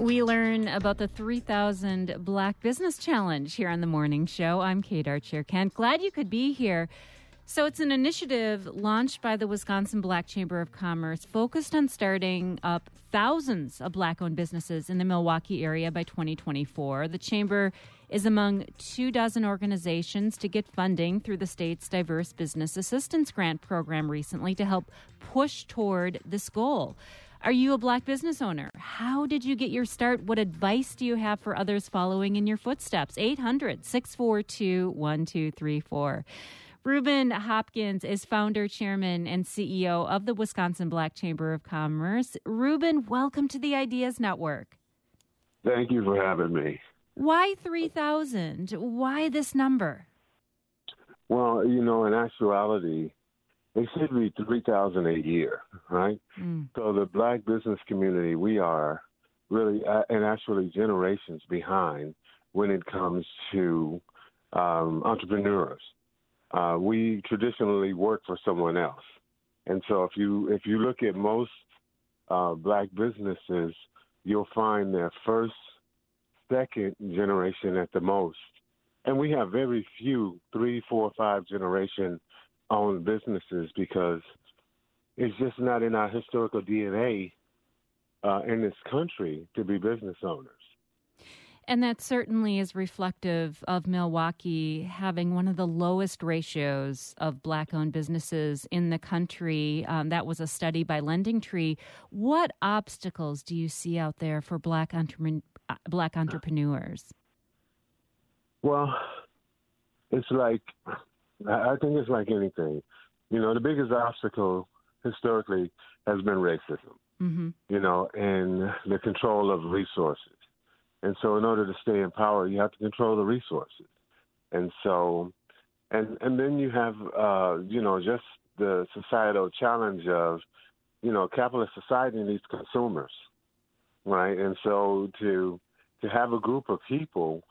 We learn about the 3000 Black Business Challenge here on The Morning Show. I'm Kate Archer-Kent. Glad you could be here. So it's an initiative launched by the Wisconsin Black Chamber of Commerce focused on starting up thousands of Black-owned businesses in the Milwaukee area by 2024. The Chamber is among 24 organizations to get funding through the state's Diverse Business Assistance Grant program recently to help push toward this goal. Are you a Black business owner? How did you get your start? What advice do you have for others following in your footsteps? 800-642-1234. Reuben Hopkins is founder, chairman, and CEO of the Wisconsin Black Chamber of Commerce. Reuben, welcome to the Ideas Network. Thank you for having me. Why 3,000? Why this number? Well, in actuality, it should be 3,000 a year, right? So the Black business community, we are really, and actually generations behind when it comes to entrepreneurs. We traditionally work for someone else. And so if you look at most Black businesses, you'll find their first, second generation at the most. And we have very few 3, 4, 5 generation owned businesses because it's just not in our historical DNA in this country to be business owners. And that certainly is reflective of Milwaukee having one of the lowest ratios of Black-owned businesses in the country. That was a study by LendingTree. What obstacles do you see out there for Black entrepreneurs? Well, I think it's like anything. The biggest obstacle historically has been racism, and the control of resources. And so in order to stay in power, you have to control the resources. And so, and then you have, just the societal challenge of, capitalist society needs consumers, right? And so to have a group of people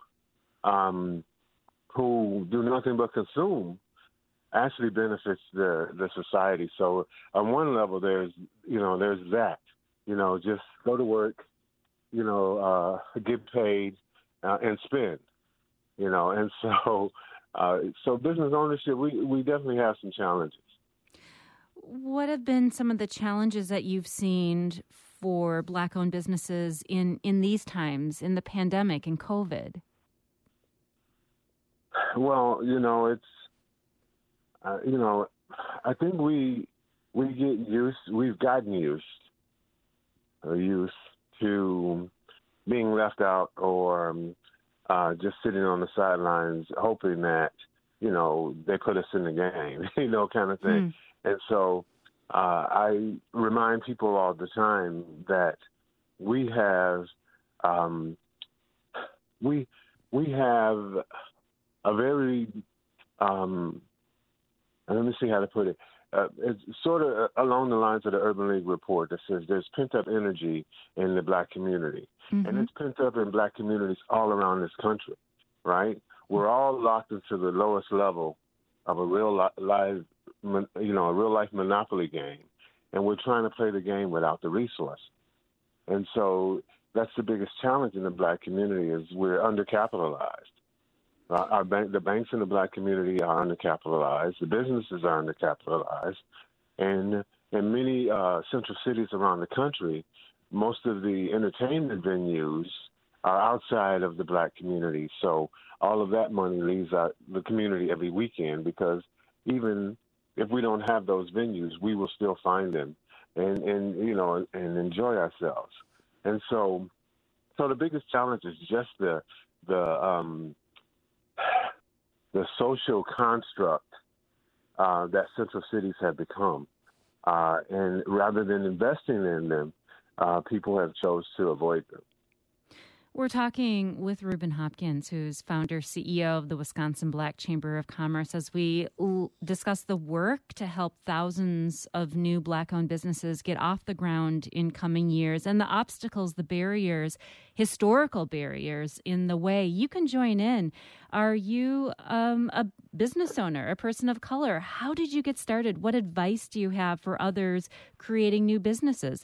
who do nothing but consume actually benefits the society. So on one level, there's that, just go to work, get paid and spend, and so business ownership, we definitely have some challenges. What have been some of the challenges that you've seen for Black-owned businesses in these times, in the pandemic and COVID? Well, it's, I think we've gotten used to being left out or just sitting on the sidelines hoping that, they put us in the game, kind of thing. And so I remind people all the time that we have a very, let me see how to put it. It's sort of along the lines of the Urban League report that says there's pent-up energy in the Black community. And it's pent up in Black communities all around this country, right? We're all locked into the lowest level of a real life monopoly game. And we're trying to play the game without the resource. And so that's the biggest challenge in the Black community is we're undercapitalized. The banks in the Black community are undercapitalized. The businesses are undercapitalized. And in many central cities around the country, most of the entertainment venues are outside of the Black community. So all of that money leaves out the community every weekend because even if we don't have those venues, we will still find them and enjoy ourselves. And so the biggest challenge is just the social construct that central cities have become. And rather than investing in them, people have chose to avoid them. We're talking with Reuben Hopkins, who's founder, CEO of the Wisconsin Black Chamber of Commerce, as we discuss the work to help thousands of new Black-owned businesses get off the ground in coming years and the obstacles, the barriers, historical barriers in the way. You can join in. Are you a business owner, a person of color? How did you get started? What advice do you have for others creating new businesses?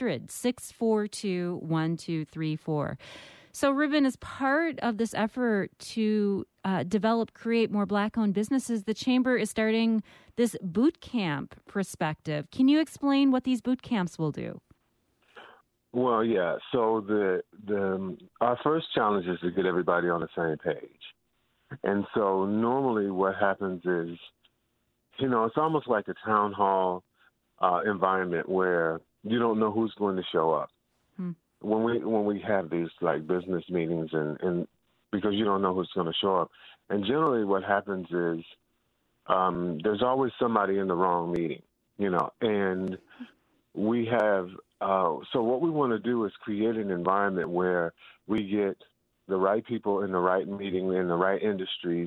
800-642-1234. So, Ruben, as part of this effort to create more Black-owned businesses, the Chamber is starting this boot camp perspective. Can you explain what these boot camps will do? Well, yeah. So our first challenge is to get everybody on the same page. And so normally what happens is, it's almost like a town hall environment where you don't know who's going to show up. When we have these like business meetings and because you don't know who's going to show up. And generally what happens is there's always somebody in the wrong meeting, and we have so what we want to do is create an environment where we get the right people in the right meeting in the right industries,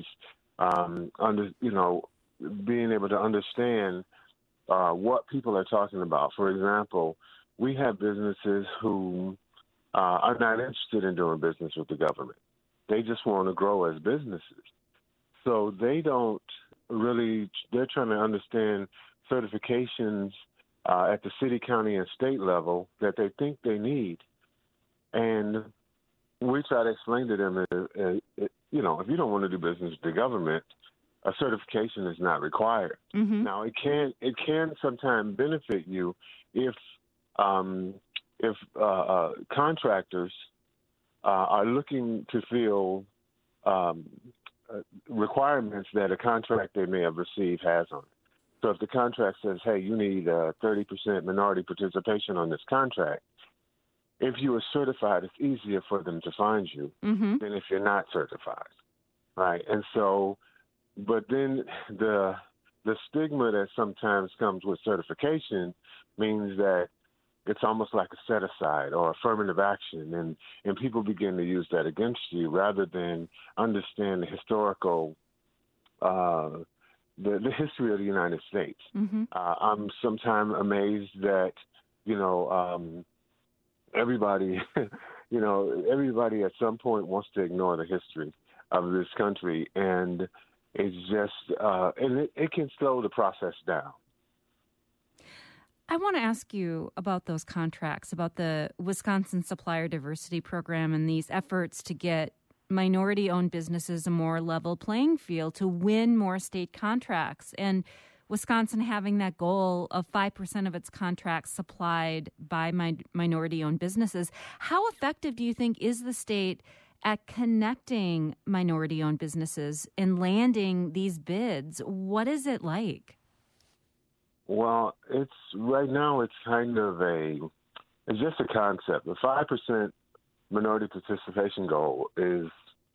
being able to understand what people are talking about. For example, we have businesses who are not interested in doing business with the government. They just want to grow as businesses. So they don't really, they're trying to understand certifications at the city, county, and state level that they think they need. And we try to explain to them, if you don't want to do business with the government, a certification is not required. Mm-hmm. Now, it can sometimes benefit you if contractors are looking to fill requirements that a contract they may have received has on it. So if the contract says, hey, you need 30% minority participation on this contract, if you are certified, it's easier for them to find you mm-hmm. than if you're not certified, right? And so, but then the stigma that sometimes comes with certification means that it's almost like a set-aside or affirmative action, and people begin to use that against you rather than understand the historical the history of the United States. Mm-hmm. I'm sometimes amazed that, everybody, everybody at some point wants to ignore the history of this country, and it's just, and it can slow the process down. I want to ask you about those contracts, about the Wisconsin Supplier Diversity Program and these efforts to get minority-owned businesses a more level playing field to win more state contracts. And Wisconsin having that goal of 5% of its contracts supplied by minority-owned businesses. How effective do you think is the state at connecting minority-owned businesses and landing these bids? What is it like? Well, right now it's kind of it's just a concept. The 5% minority participation goal is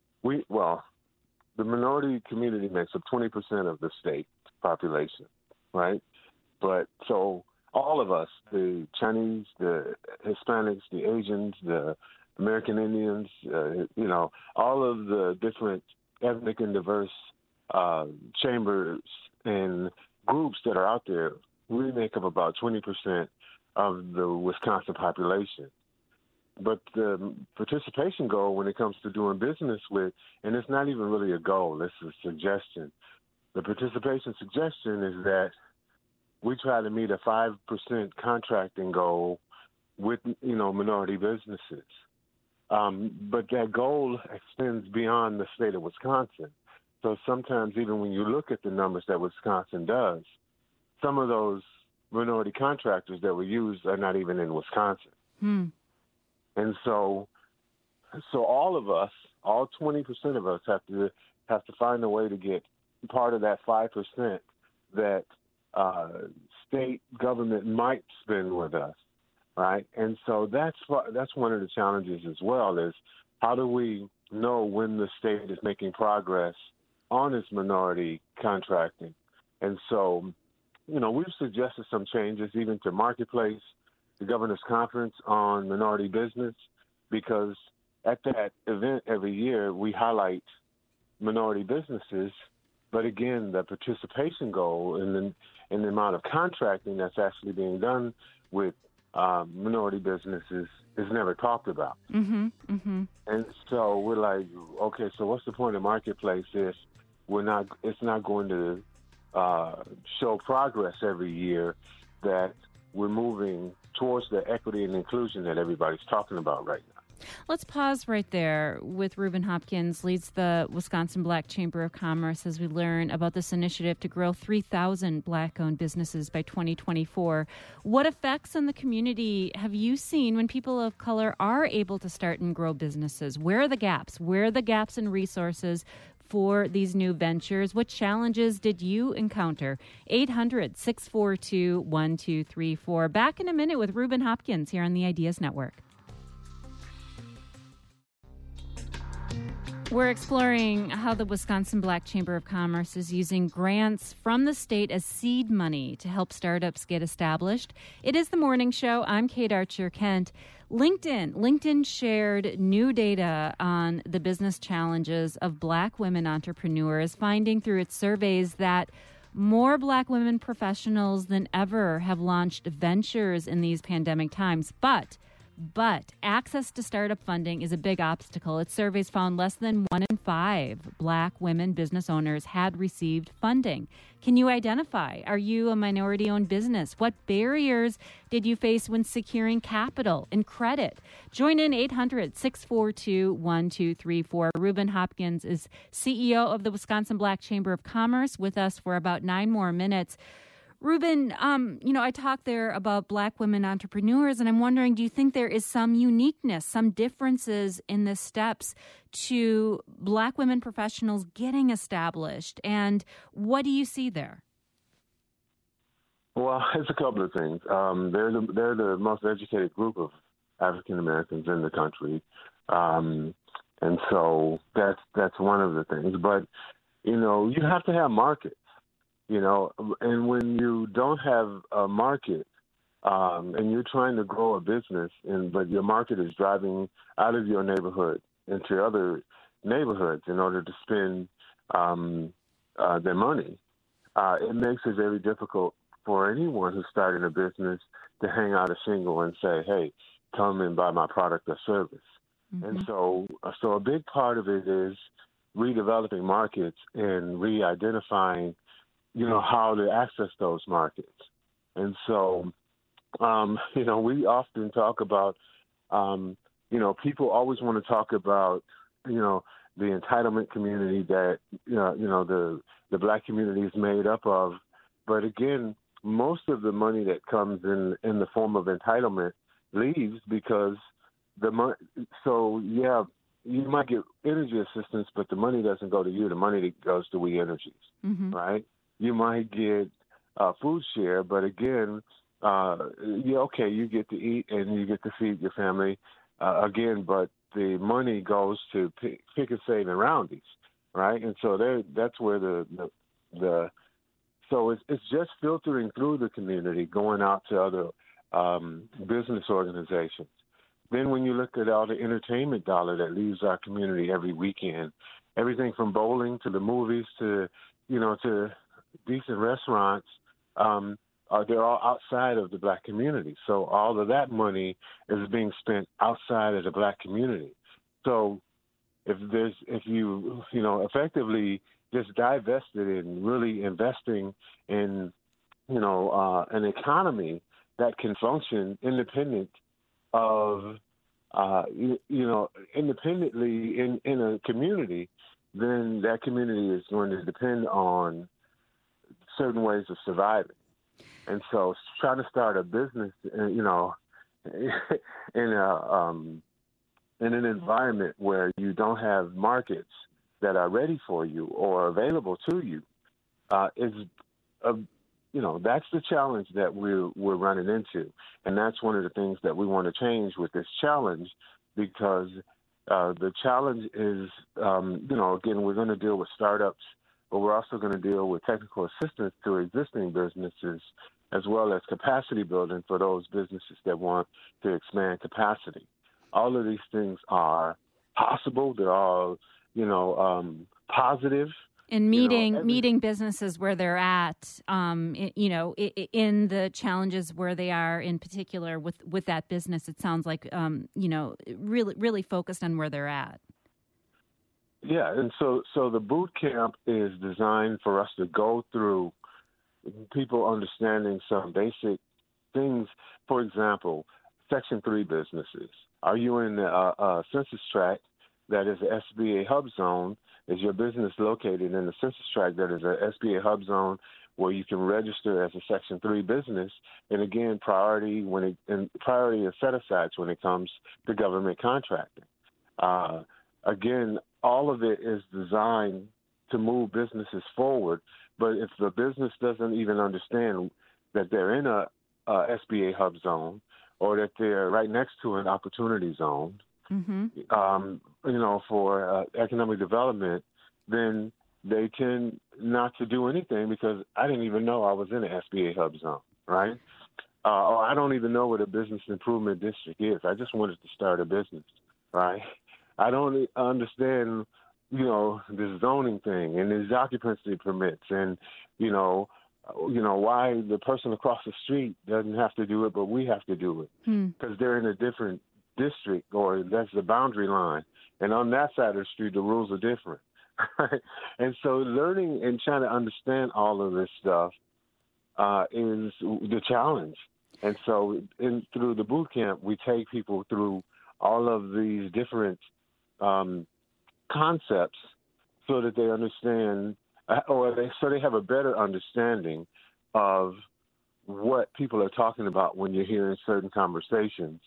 the minority community makes up 20% of the state population, right? But so all of us, the Chinese, the Hispanics, the Asians, the American Indians, all of the different ethnic and diverse chambers and groups that are out there, we make up about 20% of the Wisconsin population. But the participation goal when it comes to doing business with, and it's not even really a goal, it's a suggestion. The participation suggestion is that we try to meet a 5% contracting goal with, minority businesses. But that goal extends beyond the state of Wisconsin. So sometimes even when you look at the numbers that Wisconsin does, some of those minority contractors that we use are not even in Wisconsin. And so all of us, all 20% of us have to find a way to get part of that 5% that state government might spend with us, right? And so that's one of the challenges as well, is how do we know when the state is making progress on its minority contracting? And so, we've suggested some changes even to Marketplace, the Governor's Conference on Minority Business, because at that event every year we highlight minority businesses, but again, the participation goal and the amount of contracting that's actually being done with minority businesses is never talked about. Mm-hmm. Mm-hmm. And so we're like, okay, so what's the point of marketplace if it's not going to show progress every year that we're moving towards the equity and inclusion that everybody's talking about right now. Let's pause right there with Reuben Hopkins, leads the Wisconsin Black Chamber of Commerce, as we learn about this initiative to grow 3,000 Black-owned businesses by 2024. What effects on the community have you seen when people of color are able to start and grow businesses? Where are the gaps? Where are the gaps in resources for these new ventures? What challenges did you encounter? 800-642-1234. Back in a minute with Reuben Hopkins here on the Ideas Network. We're exploring how the Wisconsin Black Chamber of Commerce is using grants from the state as seed money to help startups get established. It is the morning show. I'm Kate Archer-Kent. LinkedIn shared new data on the business challenges of Black women entrepreneurs, finding through its surveys that more Black women professionals than ever have launched ventures in these pandemic times. But access to startup funding is a big obstacle. Its surveys found less than 1 in 5 Black women business owners had received funding. Can you identify? Are you a minority-owned business? What barriers did you face when securing capital and credit? Join in 800-642-1234. Reuben Hopkins is CEO of the Wisconsin Black Chamber of Commerce, with us for about 9 more minutes. Reuben, I talked there about Black women entrepreneurs, and I'm wondering, do you think there is some uniqueness, some differences in the steps to Black women professionals getting established? And what do you see there? Well, it's a couple of things. They're the most educated group of African Americans in the country, and so that's one of the things. But you have to have markets. And when you don't have a market and you're trying to grow a business, but your market is driving out of your neighborhood into other neighborhoods in order to spend their money, it makes it very difficult for anyone who's starting a business to hang out a shingle and say, hey, come and buy my product or service. Mm-hmm. And so a big part of it is redeveloping markets and re-identifying how to access those markets. And so, we often talk about, people always want to talk about, the entitlement community that, the Black community is made up of. But again, most of the money that comes in the form of entitlement leaves because you might get energy assistance, but the money doesn't go to you. The money goes to We Energies, mm-hmm. right? You might get food share, but again, you get to eat and you get to feed your family again, but the money goes to pick and save and roundies, right? And so that's where so it's just filtering through the community, going out to other business organizations. Then when you look at all the entertainment dollar that leaves our community every weekend, everything from bowling to the movies to decent restaurants, they're all outside of the Black community. So all of that money is being spent outside of the Black community. So if you effectively just divested in really investing in, an economy that can function independent of, independently in a community, then that community is going to depend on certain ways of surviving. And so trying to start a business, in an environment where you don't have markets that are ready for you or available to you, that's the challenge that we're running into. And that's one of the things that we want to change with this challenge, because the challenge is, again, we're going to deal with startups, but we're also going to deal with technical assistance to existing businesses, as well as capacity building for those businesses that want to expand capacity. All of these things are possible. They're all, positive. And meeting businesses where they're at, in the challenges where they are, in particular with that business. It sounds like, really focused on where they're at. Yeah, and so the boot camp is designed for us to go through people understanding some basic things. For example, Section 3 businesses. Are you in a census tract that is a SBA hub zone? Is your business located in the census tract that is a SBA hub zone where you can register as a Section 3 business? And again, priority is set aside when it comes to government contracting. Again, all of it is designed to move businesses forward. But if the business doesn't even understand that they're in a SBA hub zone or that they're right next to an opportunity zone, for economic development, then they tend not to do anything because I didn't even know I was in an SBA hub zone, right? Or I don't even know what a business improvement district is. I just wanted to start a business, right? I don't understand, the zoning thing and these occupancy permits and, why the person across the street doesn't have to do it, but we have to do it because they're in a different district or that's the boundary line. And on that side of the street, the rules are different. And so learning and trying to understand all of this stuff is the challenge. And so through the boot camp, we take people through all of these different concepts so that they understand so they have a better understanding of what people are talking about when you're hearing certain conversations.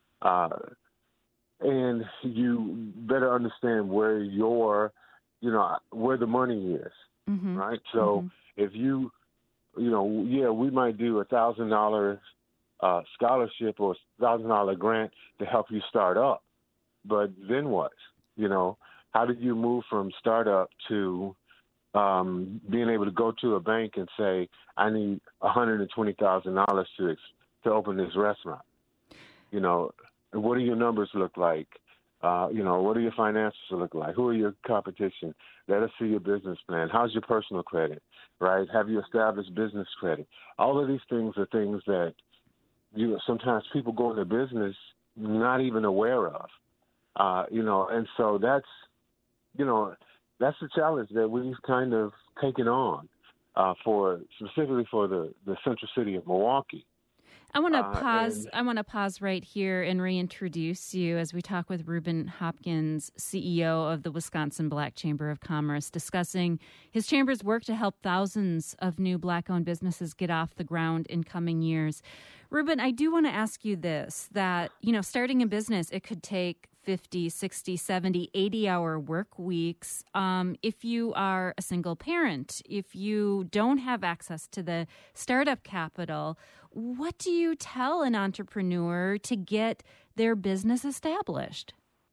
And you better understand where where the money is, right? So if we might do $1,000 scholarship or $1,000 grant to help you start up, but then what? How did you move from startup to being able to go to a bank and say, I need $120,000 to open this restaurant? What do your numbers look like? What do your financials look like? Who are your competition? Let us see your business plan. How's your personal credit, right? Have you established business credit? All of these things are things that sometimes people go into business not even aware of, and so that's the challenge that we've kind of taken on specifically for the central city of Milwaukee. I want to pause. I want to pause right here and reintroduce you as we talk with Reuben Hopkins, CEO of the Wisconsin Black Chamber of Commerce, discussing his chamber's work to help thousands of new Black-owned businesses get off the ground in coming years. Reuben, I do want to ask you this, that, starting a business, it could take 50, 60, 70, 80-hour work weeks. If you are a single parent, if you don't have access to the startup capital, what do you tell an entrepreneur to get their business established?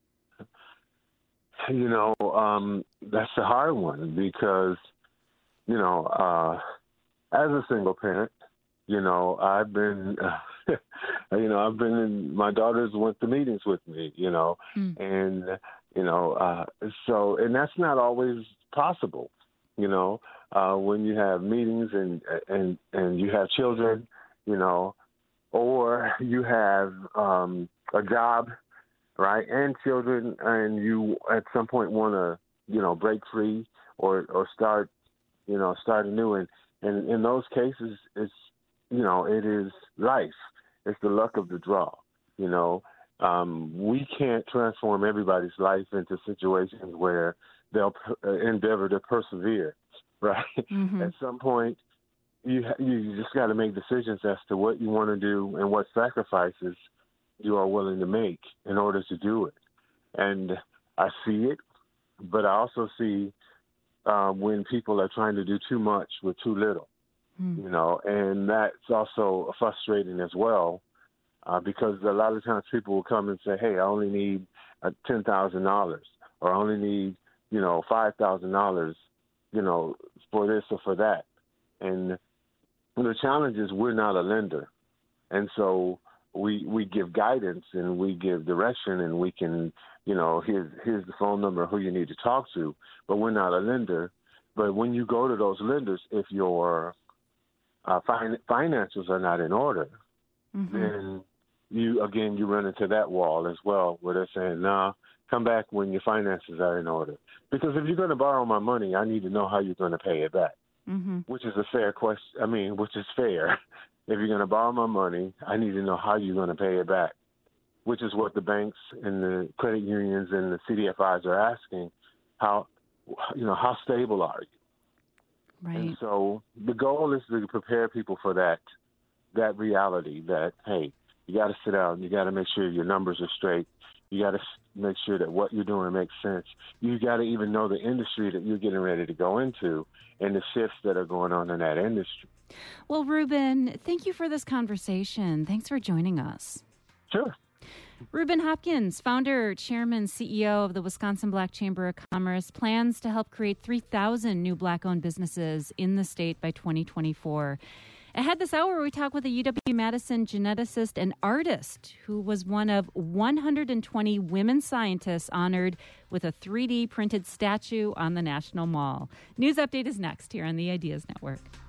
That's a hard one because, as a single parent, I've been, my daughters went to meetings with me, and, and that's not always possible, when you have meetings and you have children, or you have a job, right, and children, and you at some point want to, break free or start anew. And in those cases, it's, it is life. It's the luck of the draw. We can't transform everybody's life into situations where they'll endeavor to persevere, right? At some point, you just got to make decisions as to what you want to do and what sacrifices you are willing to make in order to do it. And I see it, but I also see when people are trying to do too much with too little. And that's also frustrating as well, because a lot of times people will come and say, hey, I only need $10,000 or I only need, $5,000, for this or for that. And the challenge is we're not a lender. And so we give guidance and we give direction and we can, here's the phone number who you need to talk to, but we're not a lender. But when you go to those lenders, if your finances are not in order, then you run into that wall as well, where they're saying, "No, come back when your finances are in order." Because if you're going to borrow my money, I need to know how you're going to pay it back, which is a fair question. Which is fair. If you're going to borrow my money, I need to know how you're going to pay it back, which is what the banks and the credit unions and the CDFIs are asking. How stable are you? Right. And so the goal is to prepare people for that reality that, hey, you got to sit down. You got to make sure your numbers are straight. You got to make sure that what you're doing makes sense. You got to even know the industry that you're getting ready to go into and the shifts that are going on in that industry. Well, Reuben, thank you for this conversation. Thanks for joining us. Sure. Reuben Hopkins, founder, chairman, CEO of the Wisconsin Black Chamber of Commerce, plans to help create 3,000 new Black-owned businesses in the state by 2024. Ahead this hour, we talk with a UW-Madison geneticist and artist who was one of 120 women scientists honored with a 3D printed statue on the National Mall. News Update is next here on the Ideas Network.